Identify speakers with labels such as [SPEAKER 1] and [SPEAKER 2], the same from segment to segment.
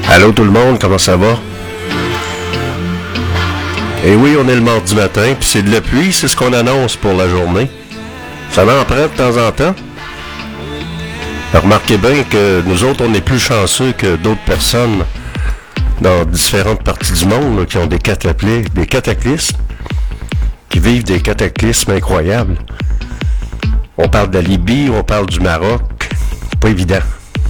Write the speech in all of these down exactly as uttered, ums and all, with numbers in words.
[SPEAKER 1] Allô tout le monde, comment ça va? Eh oui, on est le mardi matin, puis c'est de la pluie, c'est ce qu'on annonce pour la journée. Ça en prend de temps en temps. Remarquez bien que nous autres, on est plus chanceux que d'autres personnes dans différentes parties du monde là, qui ont des, cataclysmes, des cataclysmes, qui vivent des cataclysmes incroyables. On parle de la Libye, on parle du Maroc, pas évident.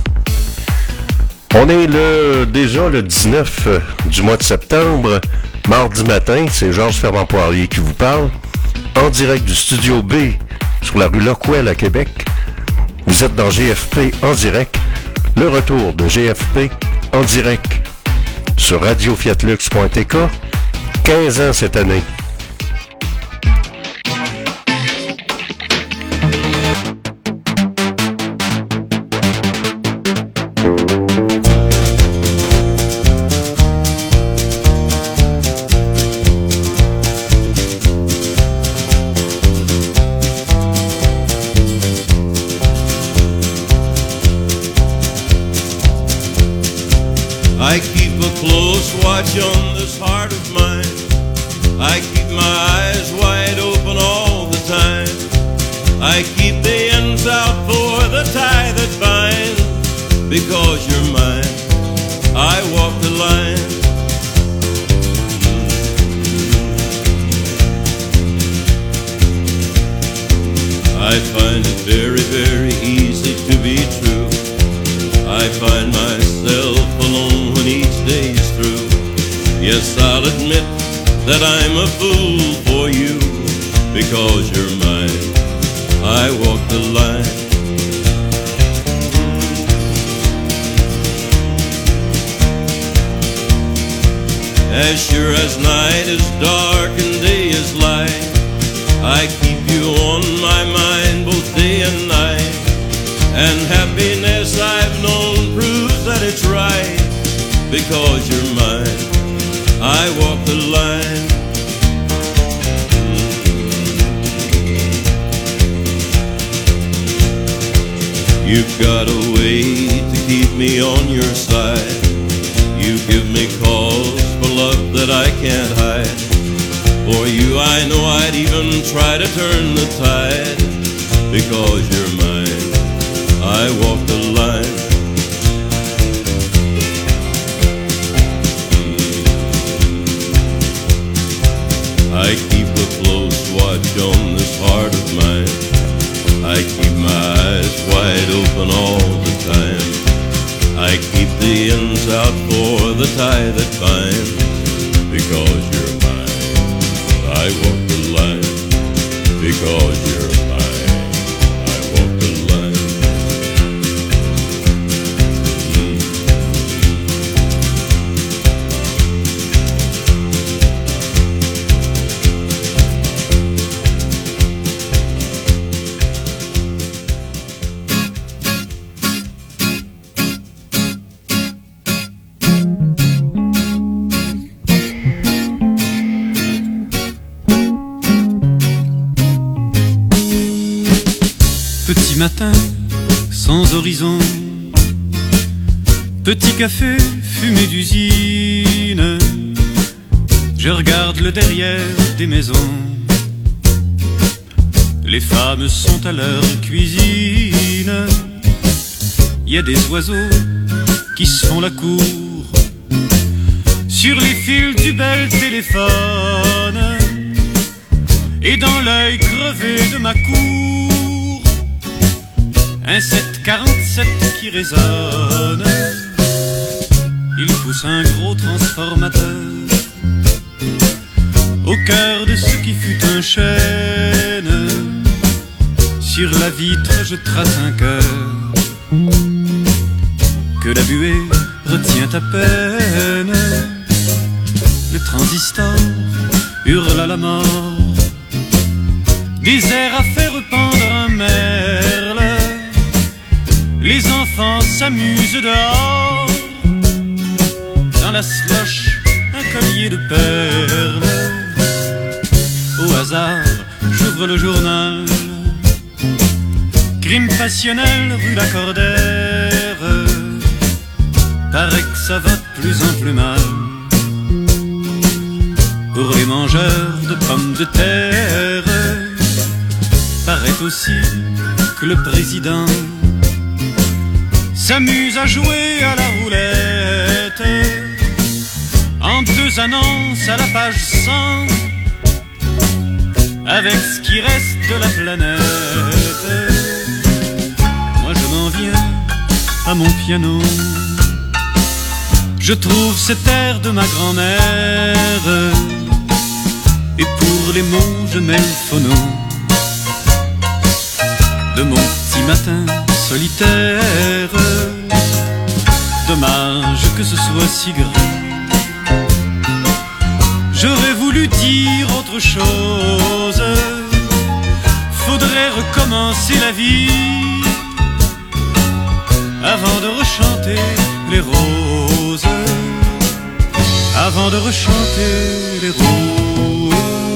[SPEAKER 1] On est le, déjà le dix-neuf du mois de septembre, mardi matin, c'est Georges Fermant-Poirier qui vous parle, en direct du Studio B, sur la rue Lockwell à Québec. Vous êtes dans G F P en direct, le retour de G F P en direct sur radio fiat lux point t k, quinze ans cette année.
[SPEAKER 2] I keep a close watch on this heart of mine. I keep my eyes wide open all the time. I keep the ends out for the tie that binds. Because you're mine, I walk the line. I find it very, very easy to be true. I find myself alone when each day is through. Yes, I'll admit that I'm a fool for you. Because you're mine, I walk the line. As sure as night is dark and day is light, I keep you on my mind both day and night. And happiness I've known proves that it's right. Because you're mine, I walk the line. You've got a way to keep me on your side. You give me cause for love that I can't hide. For you I know I'd even try to turn the tide. Because you're mine, I walk the line. I keep a close watch on this heart of mine. I keep my eyes wide open all the time. I keep the ends out for the tie that binds. Because you're mine, I walk the line. Because you're mine, I walk the line.
[SPEAKER 3] Petit matin, sans horizon, petit café fumé d'usine, je regarde le derrière des maisons. Les femmes sont à leur cuisine. Il y a des oiseaux qui se font la cour sur les fils du bel téléphone. Et dans l'œil crevé de ma cour, un sept quarante-sept qui résonne. Il pousse un gros transformateur au cœur de ce qui fut un chêne. Sur la vitre je trace un cœur que la buée retient à peine. Le transistor hurle à la mort, des airs à faire pendre un merle. Les enfants s'amusent dehors, dans la slush un collier de perles. Au hasard, j'ouvre le journal, crime passionnel rue Lacordaire. Paraît que ça vote plus en plus mal. Pour les mangeurs de pommes de terre, paraît aussi que le président s'amuse à jouer à la roulette en deux annonces à la page cent avec ce qui reste de la planète. Moi je m'en viens à mon piano, je trouve cet air de ma grand-mère, et pour les mots je mets le phono de mon petit matin solitaire. Dommage que ce soit si grand, j'aurais voulu dire autre chose. Faudrait recommencer la vie avant de rechanter les roses, avant de rechanter les roses.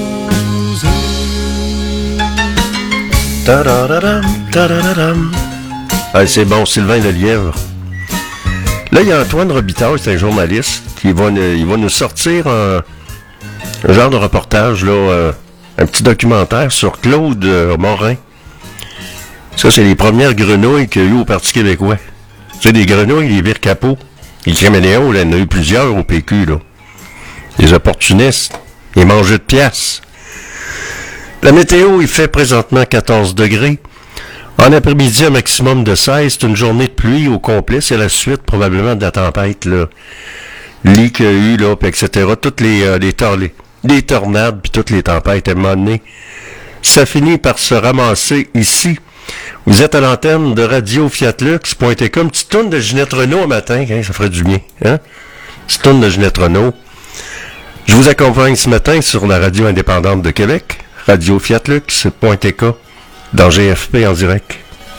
[SPEAKER 1] Ta-da-da-dam, ta-da-da-dam. Ah, c'est bon, Sylvain Lelièvre. Là, il y a Antoine Robitaille, c'est un journaliste, qui va, il va nous sortir un, un genre de reportage, là, euh, un petit documentaire sur Claude euh, Morin. Ça, c'est les premières grenouilles qu'il y a eu au Parti québécois. C'est des grenouilles, les vire-capots. Les caméléons, là, il y en a eu plusieurs au P Q, là. Les opportunistes, ils mangeaient de pièces. La météo, il fait présentement quatorze degrés. En après-midi, un maximum de seize. C'est une journée de pluie au complet. C'est la suite, probablement, de la tempête, là. Lee qu'il y a eu, là, puis et cetera. Toutes les, euh, les, tor- les, les tornades, puis toutes les tempêtes, à un moment donné, ça finit par se ramasser ici. Vous êtes à l'antenne de Radio Fiat Lux, pointez comme petite tourne de Ginette Renault un matin, hein, ça ferait du bien, hein? Petite tourne de Ginette Renault. Je vous accompagne ce matin sur la radio indépendante de Québec, Radio Fiat Lux, pointez K, dans G F P en direct.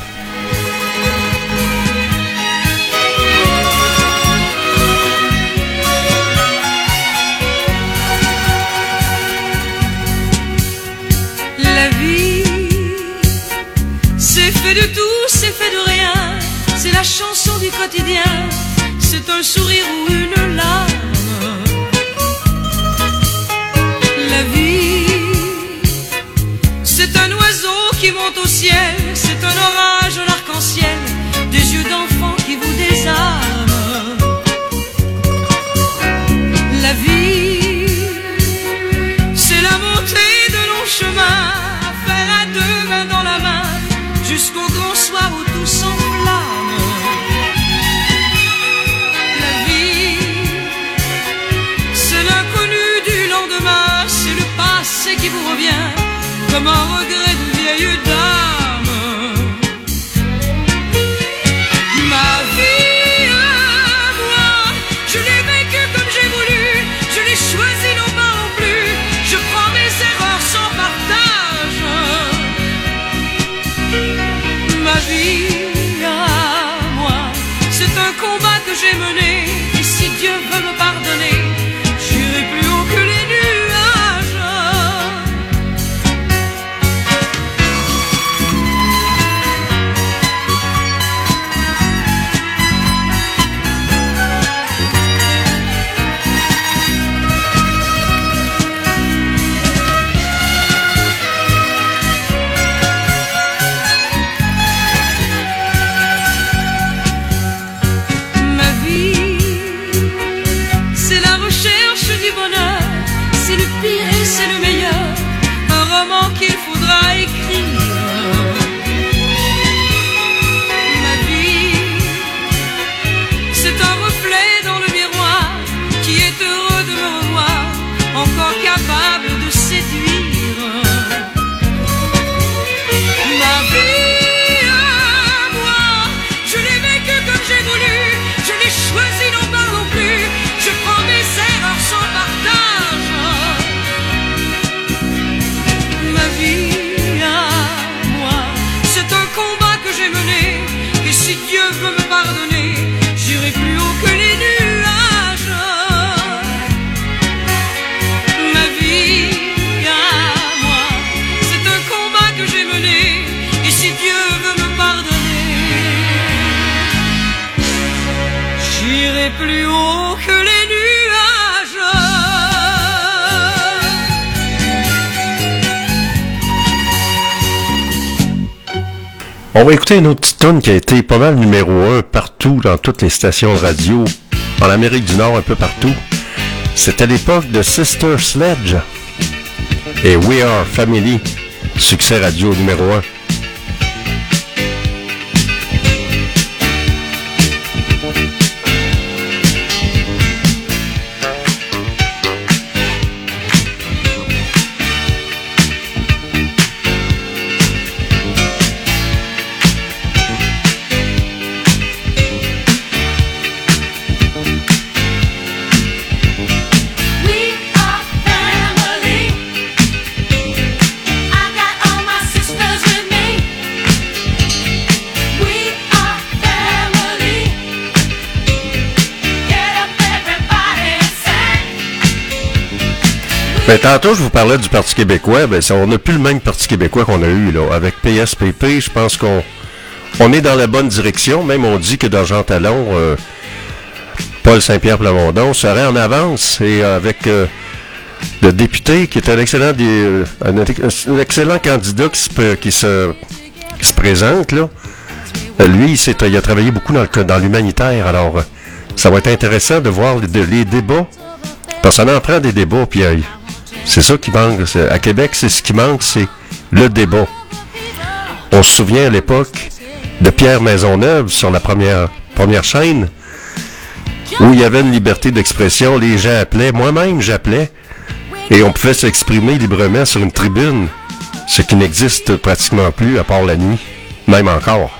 [SPEAKER 4] La vie, c'est fait de tout, c'est fait de rien. C'est la chanson du quotidien. C'est un sourire ou une larme. La vie, c'est un oiseau qui monte au ciel. C'est un orage, un arc-en-ciel. Des yeux d'enfant qui vous désarment. La vie, c'est la montée de longs chemins à faire à deux mains dans la main jusqu'au grand soir où tout s'enflamme. La vie, c'est l'inconnu du lendemain, c'est le passé qui vous revient comme un regret de vieille dame. Ma vie à moi, je l'ai vécue comme j'ai voulu, je l'ai choisie non pas non plus, je prends mes erreurs sans partage. Ma vie à moi, c'est un combat que j'ai mené, et si Dieu veut me pardonner, j'irai plus haut que les nuages. Ma vie, c'est la recherche du bonheur, c'est le pire et c'est le meilleur, un roman qu'il faudra écrire. Ma vie, c'est un reflet dans le miroir qui est heureux de me revoir, encore capable de séduire. Ma vie à moi, je l'ai vécue comme j'ai voulu, je l'ai choisie non pas non plus, je prends mes erreurs sans partage. Ma vie à moi, c'est un combat que j'ai mené, et si Dieu veut me pardonner, j'irai plus haut que les nuages. Ma vie à
[SPEAKER 1] On va écouter une autre petite tune qui a été pas mal numéro un partout dans toutes les stations de radio, en Amérique du Nord, un peu partout. C'était l'époque de Sister Sledge et We Are Family, succès radio numéro un. Ben, tantôt, je vous parlais du Parti québécois. Ben, ça, on n'a plus le même Parti québécois qu'on a eu, là. Avec P S P P, je pense qu'on on est dans la bonne direction. Même on dit que dans Jean Talon, euh, Paul Saint-Pierre Plamondon serait en avance. Et avec euh, le député, qui est un excellent, des, un, un excellent candidat qui se, qui se, qui se présente, là. Lui, il, il a travaillé beaucoup dans, le, dans l'humanitaire. Alors, euh, ça va être intéressant de voir les, les débats. Parce qu'on en prend des débats, puis euh, c'est ça qui manque. C'est, à Québec, c'est ce qui manque, c'est le débat. On se souvient à l'époque de Pierre Maisonneuve sur la première, première chaîne, où il y avait une liberté d'expression. Les gens appelaient, moi-même j'appelais, et on pouvait s'exprimer librement sur une tribune, ce qui n'existe pratiquement plus, à part la nuit, même encore.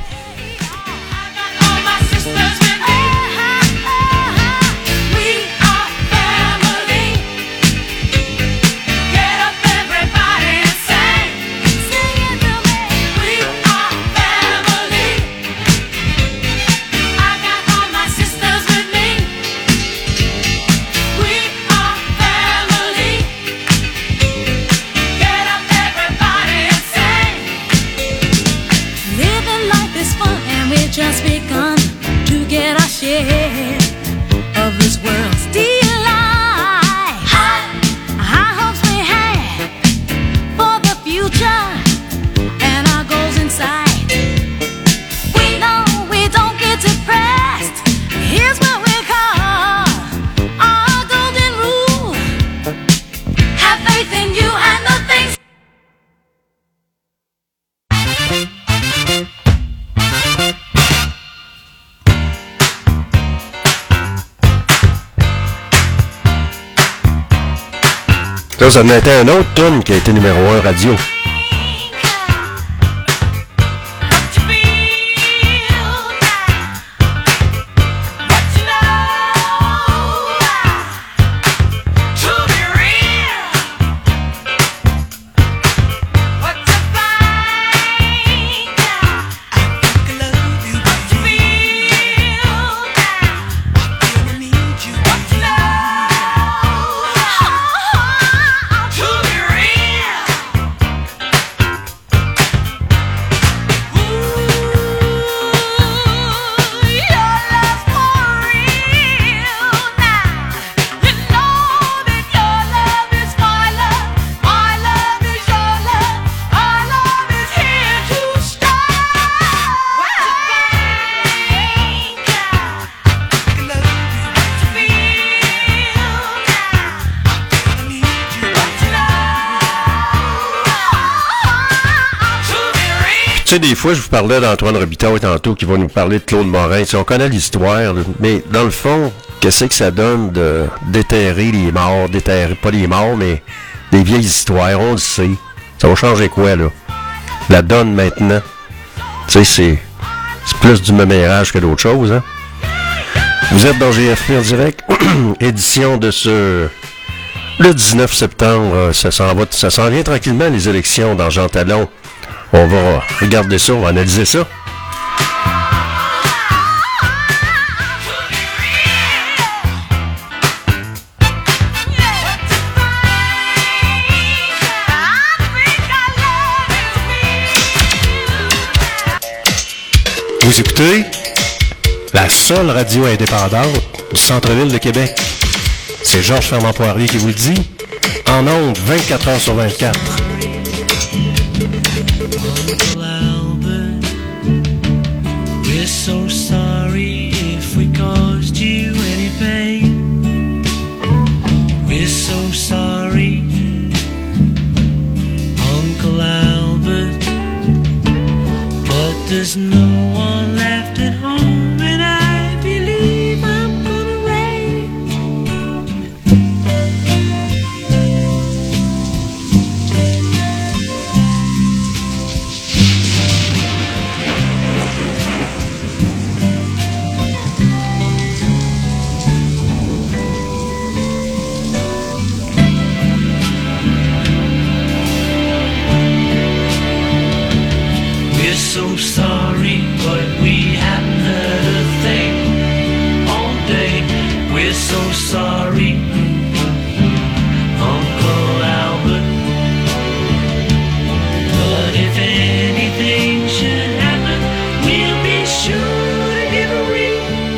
[SPEAKER 1] Ça, ça en a été un autre tune qui a été numéro un radio. Tu sais, des fois, je vous parlais d'Antoine Robitaille tantôt, qui va nous parler de Claude Morin. Tu sais, on connaît l'histoire, là, mais dans le fond, qu'est-ce que ça donne de déterrer les morts, déterrer, pas les morts, mais des vieilles histoires, on le sait. Ça va changer quoi, là? La donne maintenant. Tu sais, c'est, c'est plus du mémérage que d'autres choses, hein? Vous êtes dans G F P en direct, édition de ce... Le dix-neuf septembre, ça s'en va, ça s'en vient tranquillement, les élections dans Jean Talon. On va regarder ça, on va analyser ça. Vous écoutez la seule radio indépendante du centre-ville de Québec. C'est Georges Fermant-Poirier qui vous le dit, en ondes vingt-quatre heures sur vingt-quatre.
[SPEAKER 5] Albert, so sorry if we caused you any pain. We're so sorry, Uncle Albert, but there's no one left at home, and I believe I'm gonna rain. We're so sorry, but we haven't heard a thing all day. We're so sorry, Uncle Albert. But if anything should happen, we'll be sure to give a ring.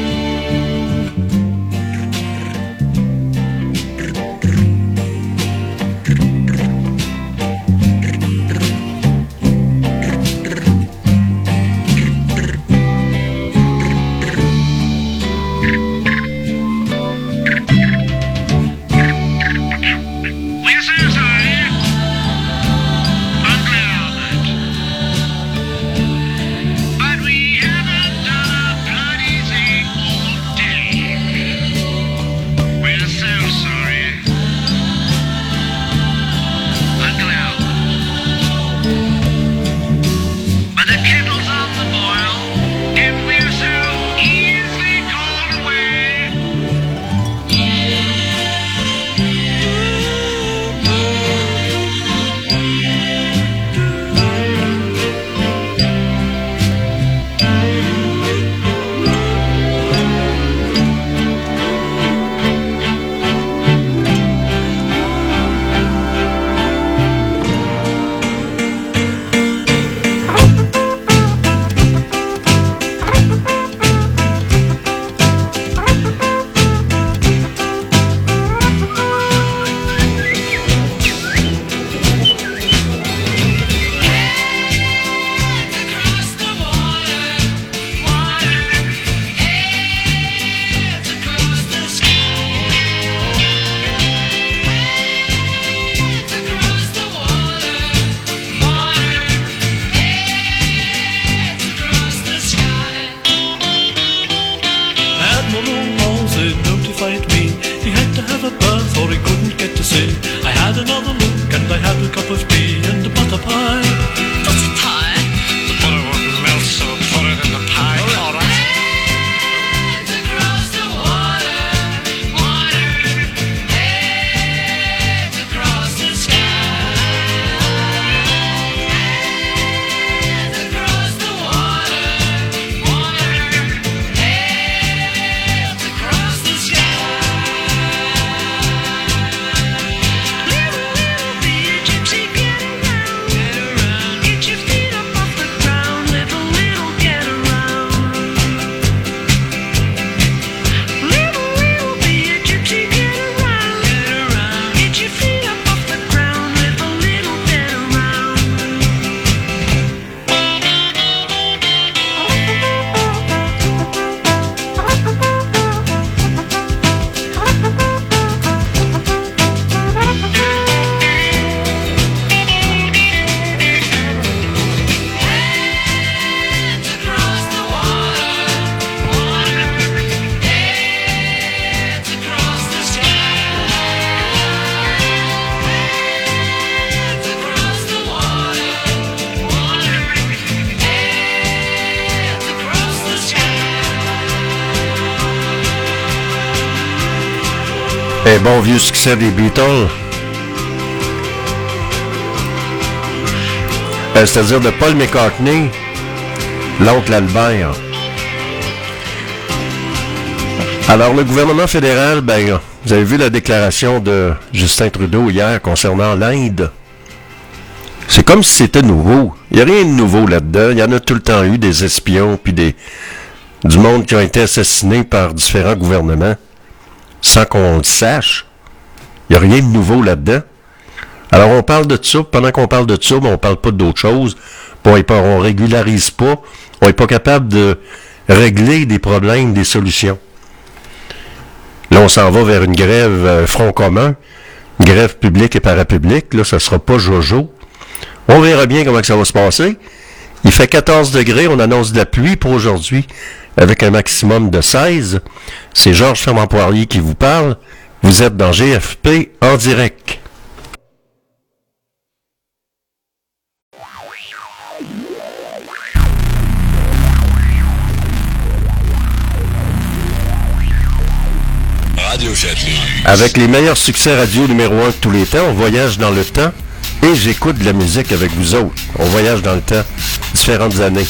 [SPEAKER 6] We're so sorry, Uncle Albert, but we haven't done a bloody thing all day. We're so sorry, Uncle Albert, but the kettle's on the boil, and we're so easily called away. Across the water, water, heads across the sky. Heads across the water, water, heads across the sky.
[SPEAKER 5] Admiral Halsey notified me he had to have a berth or he couldn't get to sea. I had another look and I had a cup of tea and a butter pie.
[SPEAKER 6] What's a pie? The butter won't melt, so put it in the pie. All right.
[SPEAKER 4] Heads across the water, water, heads across the sky. Heads across the water, water, heads across the sky. Little, little bee gypsy, get around, get around. Get your feet up off the ground, little, little, get around. Little, little bee gypsy, get around, get around. Get your feet up off the ground, little, little, get around. Heads across the water, water, heads across the sky. Heads across the water, water, heads across the sky.
[SPEAKER 1] Un bon vieux succès des Beatles. Euh, c'est-à-dire de Paul McCartney, l'oncle Albert. Alors, le gouvernement fédéral, ben, vous avez vu la déclaration de Justin Trudeau hier concernant l'Inde. C'est comme si c'était nouveau. Il n'y a rien de nouveau là-dedans. Il y en a tout le temps eu des espions, puis des du monde qui ont été assassinés par différents gouvernements, sans qu'on le sache. Il n'y a rien de nouveau là-dedans. Alors, on parle de ça. Pendant qu'on parle de ça, ben, on ne parle pas d'autre chose. On ne régularise pas. On n'est pas capable de régler des problèmes, des solutions. Là, on s'en va vers une grève euh, front commun, une grève publique et parapublique. Là, ça sera pas jojo. On verra bien comment que ça va se passer. Il fait quatorze degrés, on annonce de la pluie pour aujourd'hui, avec un maximum de seize. C'est Georges Fermant-Poirier qui vous parle. Vous êtes dans G F P en direct. Avec les meilleurs succès radio numéro un de tous les temps, on voyage dans le temps et j'écoute de la musique avec vous autres. On voyage dans le temps, différentes années.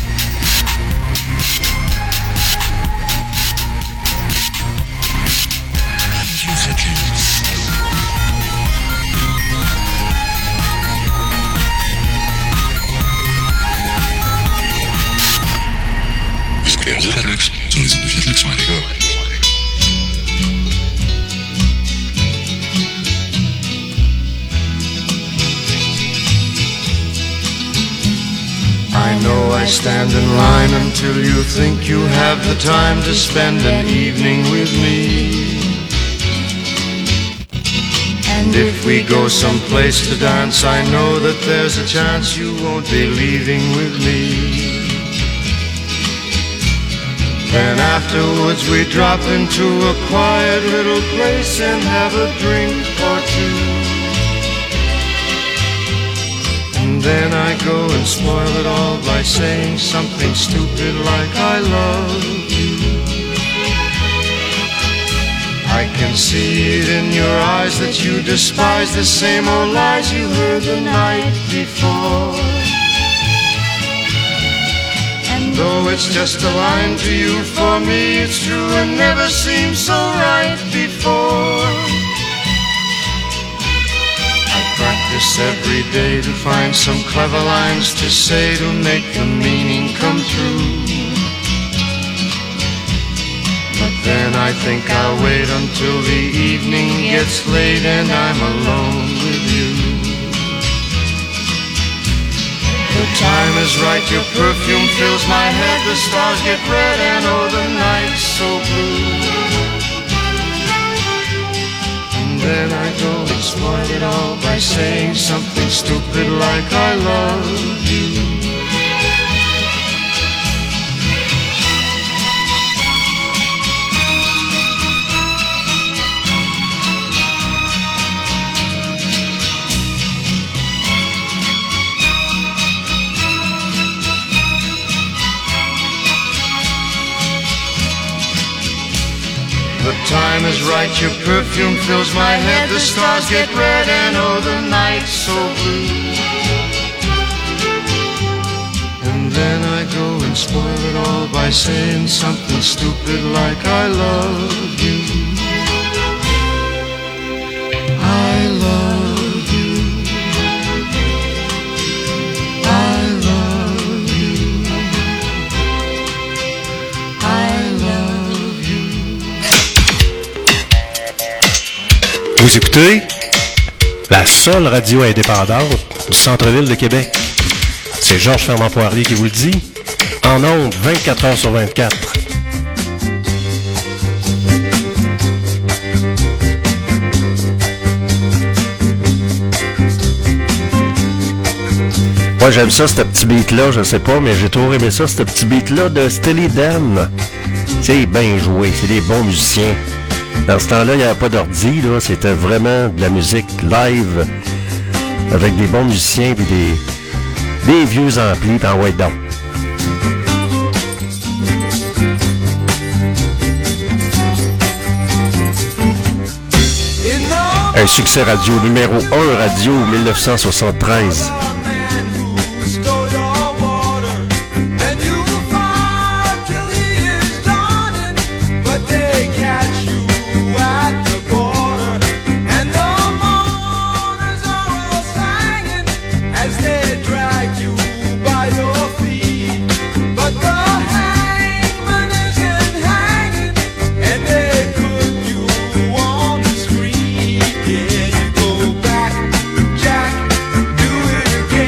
[SPEAKER 7] I know I stand in line until you think you have the time to spend an evening with me. And if we go someplace to dance, I know that there's a chance you won't be leaving with me. Then afterwards we drop into a quiet little place and have a drink or two. And then I go and spoil it all by saying something stupid like I love you. I can see it in your eyes that you despise the same old lies you heard the night before. And though it's just a line to you, for me it's true and never seemed so right before. Practice every day to find some clever lines to say to make the meaning come true. But then I think I'll wait until the evening gets late and I'm alone with you. The time is right, your perfume fills my head, the stars get red and oh the night's so blue. Then I go and spoil it all by saying something stupid like I love you. The time is right, your perfume fills my head, the stars get red and oh the night's so blue. And then I go and spoil it all by saying something stupid like I love you. I love you. I love you. I love you.
[SPEAKER 1] Vous écoutez la seule radio indépendante du centre-ville de Québec. C'est Georges Fermant-Poirier qui vous le dit, en ondes vingt-quatre heures sur vingt-quatre. Moi j'aime ça, ce petit beat-là, je sais pas, mais j'ai toujours aimé ça, ce petit beat-là de Steely Dan. C'est bien joué, c'est des bons musiciens. Dans ce temps-là, il n'y avait pas d'ordi, là, c'était vraiment de la musique live, avec des bons musiciens et des, des vieux amplis, pis en white down. Un succès radio numéro un radio dix-neuf cent soixante-treize.
[SPEAKER 7] Yeah, you go back, Jack, do it again.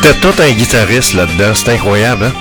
[SPEAKER 1] fait tout un guitariste là-dedans, c'est incroyable, hein?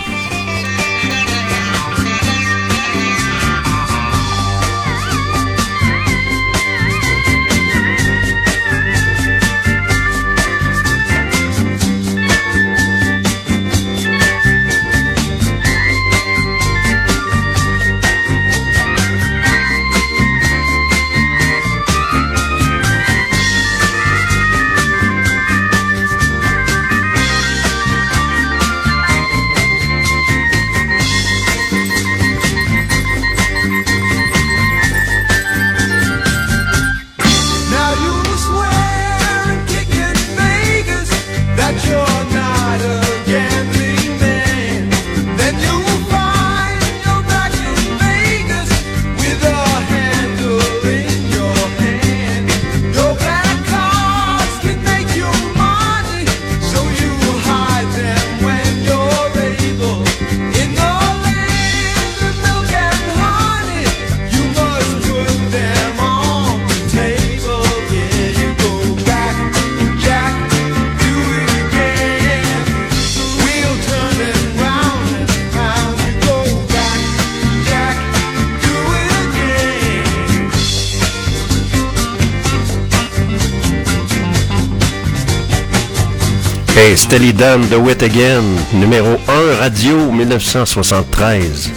[SPEAKER 1] Hey, Steely Dan, Do It Again, numéro un, radio, dix-neuf cent soixante-treize.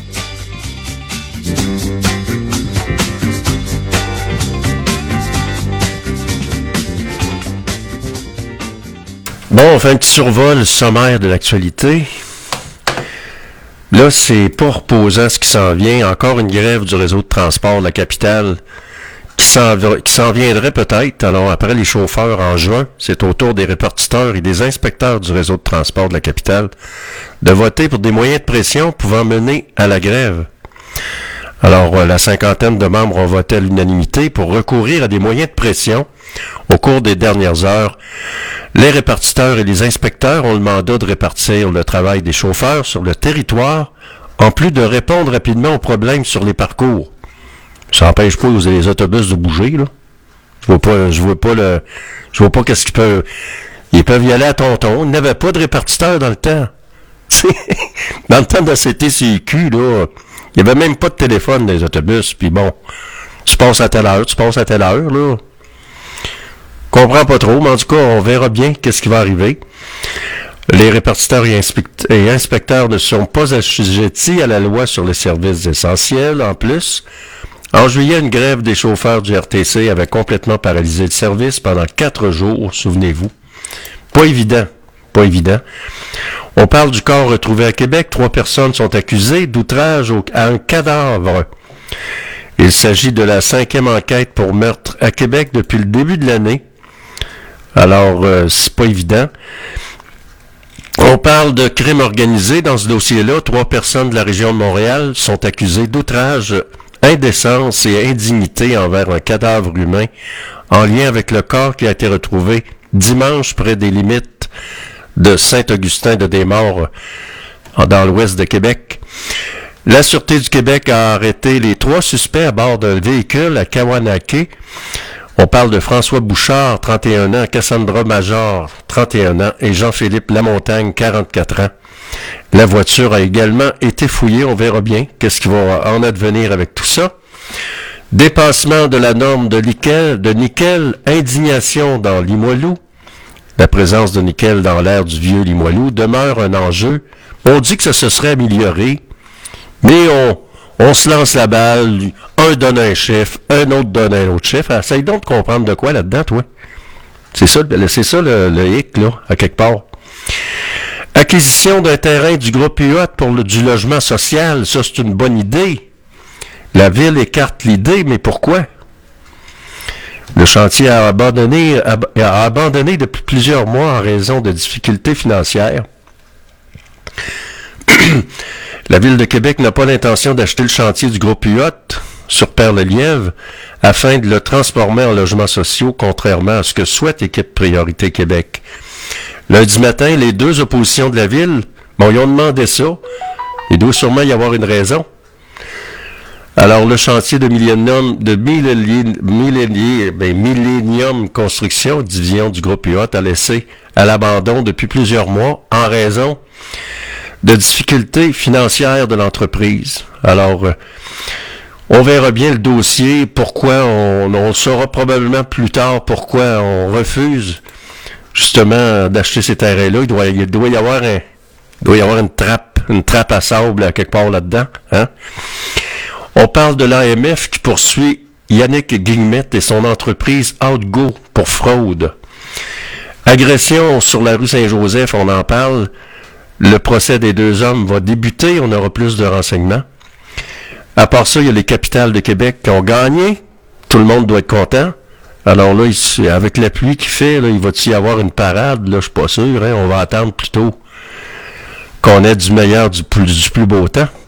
[SPEAKER 1] Bon, on fait un petit survol sommaire de l'actualité. Là, c'est pas reposant ce qui s'en vient. Encore une grève du réseau de transport de la capitale qui s'en, qui s'en viendrait peut-être. Alors, après les chauffeurs en juin, c'est au tour des répartiteurs et des inspecteurs du réseau de transport de la capitale de voter pour des moyens de pression pouvant mener à la grève. Alors, la cinquantaine de membres ont voté à l'unanimité pour recourir à des moyens de pression au cours des dernières heures. Les répartiteurs et les inspecteurs ont le mandat de répartir le travail des chauffeurs sur le territoire, en plus de répondre rapidement aux problèmes sur les parcours. Ça n'empêche pas les autobus de bouger, là. Je vois pas, je vois pas le, je vois pas qu'est-ce qu'ils peuvent, ils peuvent y aller à tonton. Il n'y avait pas de répartiteur dans le temps. Dans le temps de la C T C Q, là, il n'y avait même pas de téléphone dans les autobus, puis bon, tu passes à telle heure, tu passes à telle heure, là. Comprends pas trop, mais en tout cas, on verra bien qu'est-ce qui va arriver. Les répartiteurs et, inspect- et inspecteurs ne sont pas assujettis à la loi sur les services essentiels, en plus. En juillet, une grève des chauffeurs du R T C avait complètement paralysé le service pendant quatre jours, souvenez-vous. Pas évident, pas évident. On parle du corps retrouvé à Québec. Trois personnes sont accusées d'outrage au, à un cadavre. Il s'agit de la cinquième enquête pour meurtre à Québec depuis le début de l'année. Alors, euh, c'est pas évident. On parle de crime organisé dans ce dossier-là. Trois personnes de la région de Montréal sont accusées d'outrage, indécence et indignité envers un cadavre humain en lien avec le corps qui a été retrouvé dimanche près des limites de Saint-Augustin-de-Desmaures dans l'ouest de Québec. La Sûreté du Québec a arrêté les trois suspects à bord d'un véhicule à Kawanake. On parle de François Bouchard, trente et un ans, Cassandra Major, trente et un ans, et Jean-Philippe Lamontagne, quarante-quatre ans. La voiture a également été fouillée. On verra bien qu'est-ce qui va en advenir avec tout ça. Dépassement de la norme de nickel, de nickel, indignation dans Limoilou. La présence de nickel dans l'air du vieux Limoilou demeure un enjeu. On dit que ça se serait amélioré, mais on, on se lance la balle. Un donne un chiffre, un autre donne un autre chiffre. Essaye donc de comprendre de quoi là-dedans, toi. C'est ça, c'est ça le, le hic, là, à quelque part. Acquisition d'un terrain du groupe U A T pour le, du logement social, ça c'est une bonne idée. La ville écarte l'idée, mais pourquoi? Le chantier a abandonné, a, a abandonné depuis plusieurs mois en raison de difficultés financières. La Ville de Québec n'a pas l'intention d'acheter le chantier du groupe U A T sur Perle-Lièvre afin de le transformer en logements sociaux, contrairement à ce que souhaite l'équipe Priorité Québec. Lundi matin, les deux oppositions de la Ville, bon, ils ont demandé ça. Il doit sûrement y avoir une raison. Alors, le chantier de Millennium, de Millennium, ben, Millennium Construction, division du groupe U A T, a laissé à l'abandon depuis plusieurs mois en raison de difficultés financières de l'entreprise. Alors, euh, on verra bien le dossier, pourquoi on, on saura probablement plus tard pourquoi on refuse justement d'acheter ces terrains-là. Il doit, il doit y avoir un, il doit y avoir une trappe, une trappe à sable à quelque part là-dedans. Hein? On parle de l'A M F qui poursuit Yannick Guillemette et son entreprise Outgo pour fraude. Agression sur la rue Saint-Joseph, on en parle. Le procès des deux hommes va débuter, on aura plus de renseignements. À part ça, il y a les capitales de Québec qui ont gagné. Tout le monde doit être content. Alors là, il, avec la pluie qu'il fait, là, il va-t-il y avoir une parade? Là, je suis pas sûr. Hein? On va attendre plutôt qu'on ait du meilleur, du plus, du plus beau temps.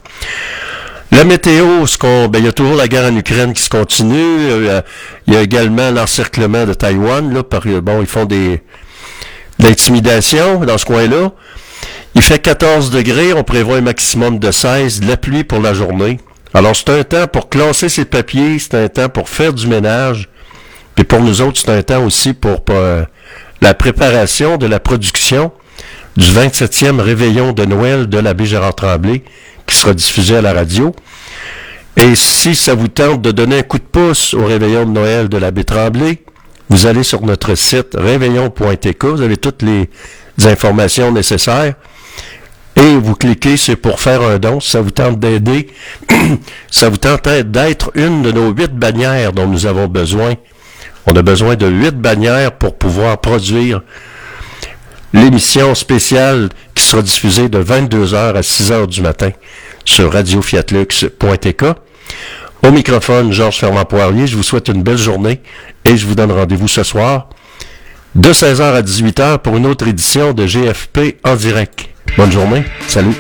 [SPEAKER 1] La météo, ce qu'on, ben, il y a toujours la guerre en Ukraine qui se continue. Euh, il y a également l'encerclement de Taïwan. Là, par, bon, ils font des de l'intimidation dans ce coin-là. Il fait quatorze degrés, on prévoit un maximum de seize, de la pluie pour la journée. Alors, c'est un temps pour classer ses papiers, c'est un temps pour faire du ménage. Puis pour nous autres, c'est un temps aussi pour, pour euh, la préparation de la production du vingt-septième réveillon de Noël de l'abbé Gérard Tremblay, qui sera diffusé à la radio. Et si ça vous tente de donner un coup de pouce au réveillon de Noël de l'abbé Tremblay, vous allez sur notre site réveillon point t k, vous avez toutes les informations nécessaires. Et vous cliquez, c'est pour faire un don. Si ça vous tente d'aider, ça vous tente d'être une de nos huit bannières dont nous avons besoin. On a besoin de huit bannières pour pouvoir produire l'émission spéciale qui sera diffusée de vingt-deux heures à six heures du matin sur radio fiat lux point t k. Au microphone, Georges Fermant-Poirier, je vous souhaite une belle journée et je vous donne rendez-vous ce soir de seize heures à dix-huit heures pour une autre édition de G F P en direct. Bonne journée, salut.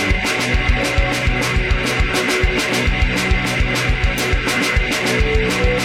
[SPEAKER 8] Thank you.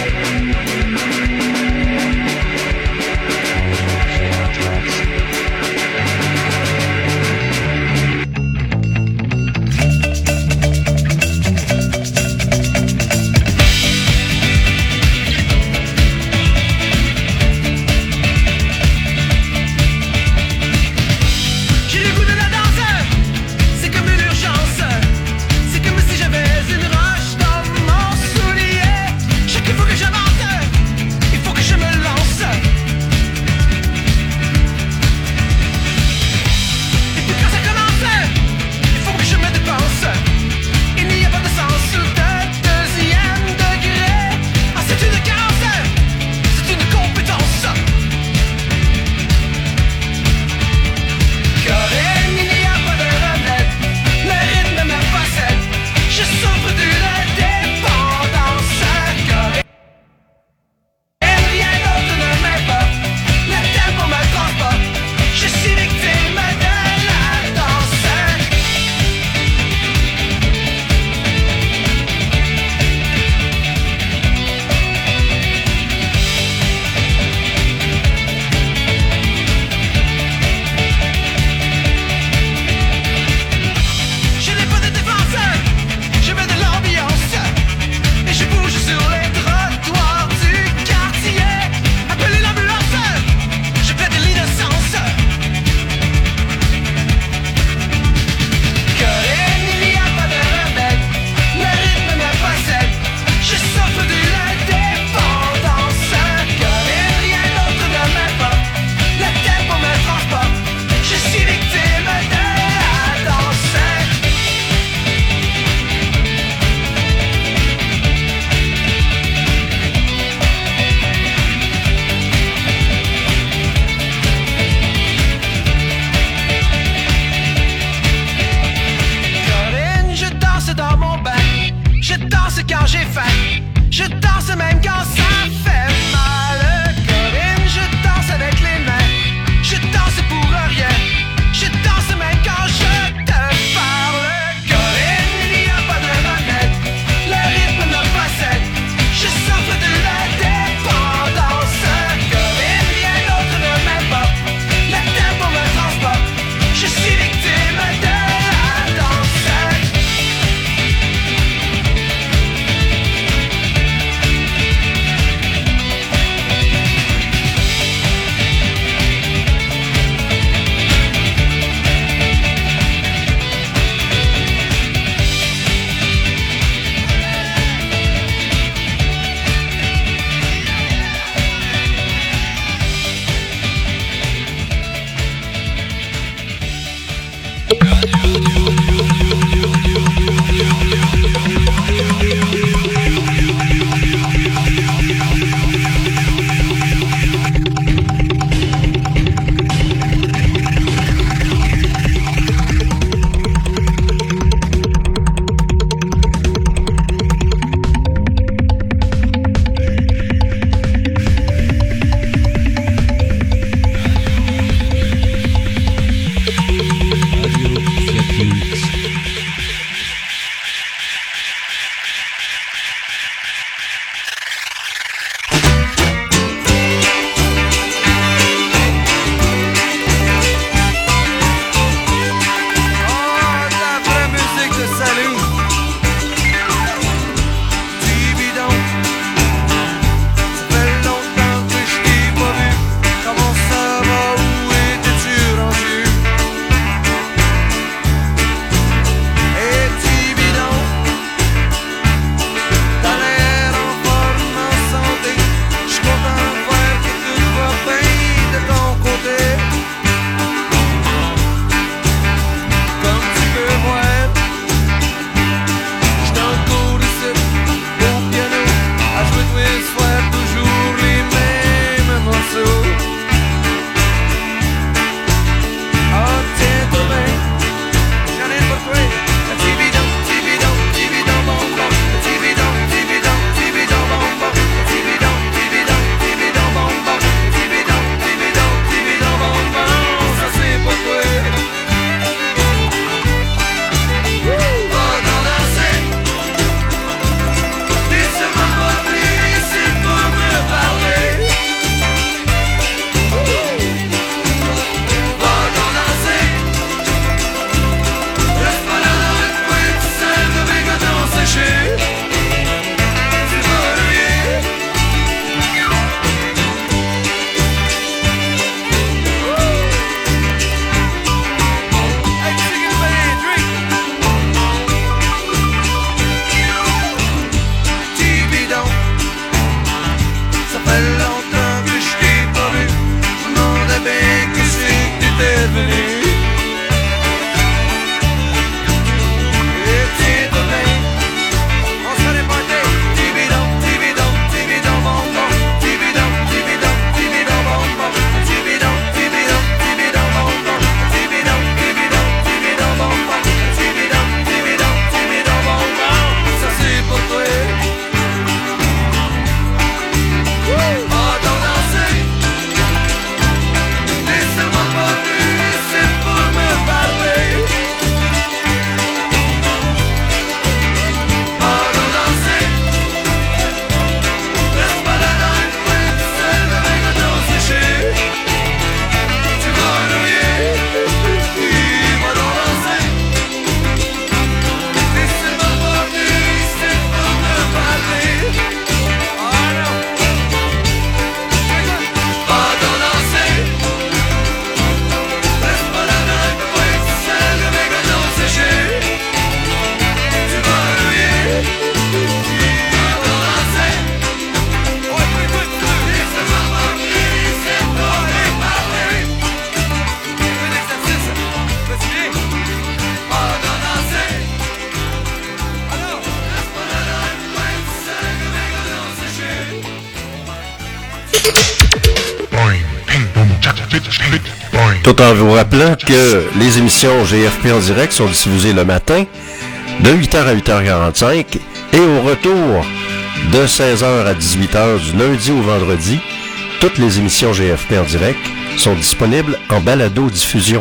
[SPEAKER 1] Tout en vous rappelant que les émissions G F P en direct sont diffusées le matin de huit heures à huit heures quarante-cinq et au retour de seize heures à dix-huit heures du lundi au vendredi. Toutes les émissions G F P en direct sont disponibles en balado-diffusion.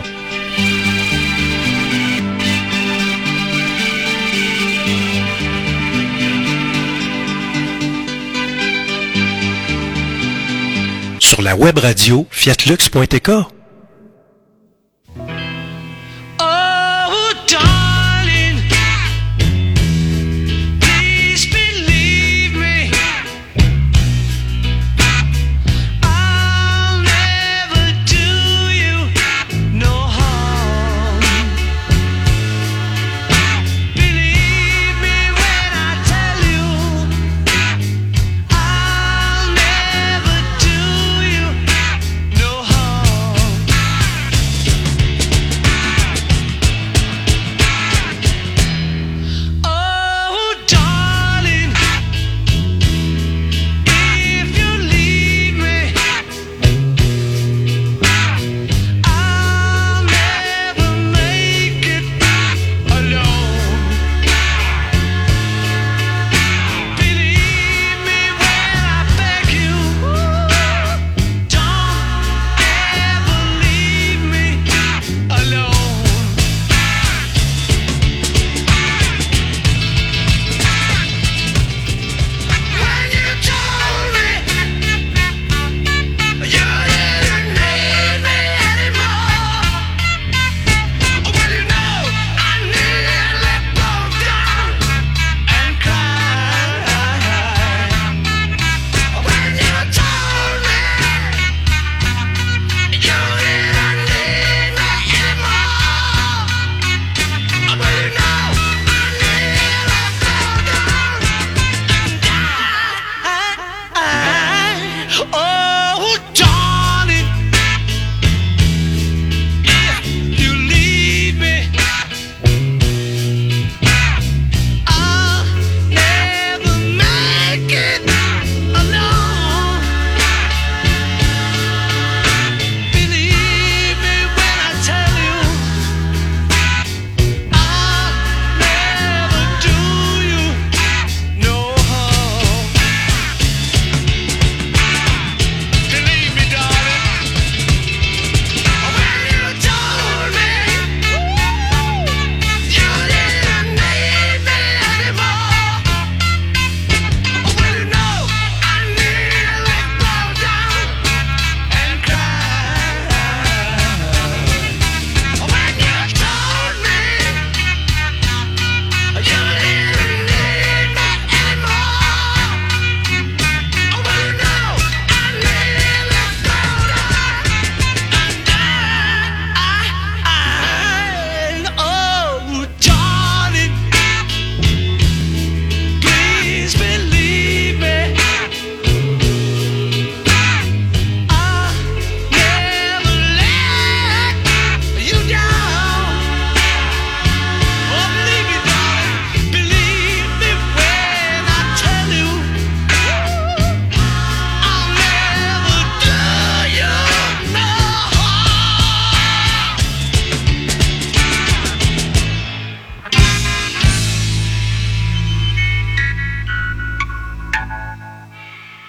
[SPEAKER 8] Sur la web radio fiat lux point t k.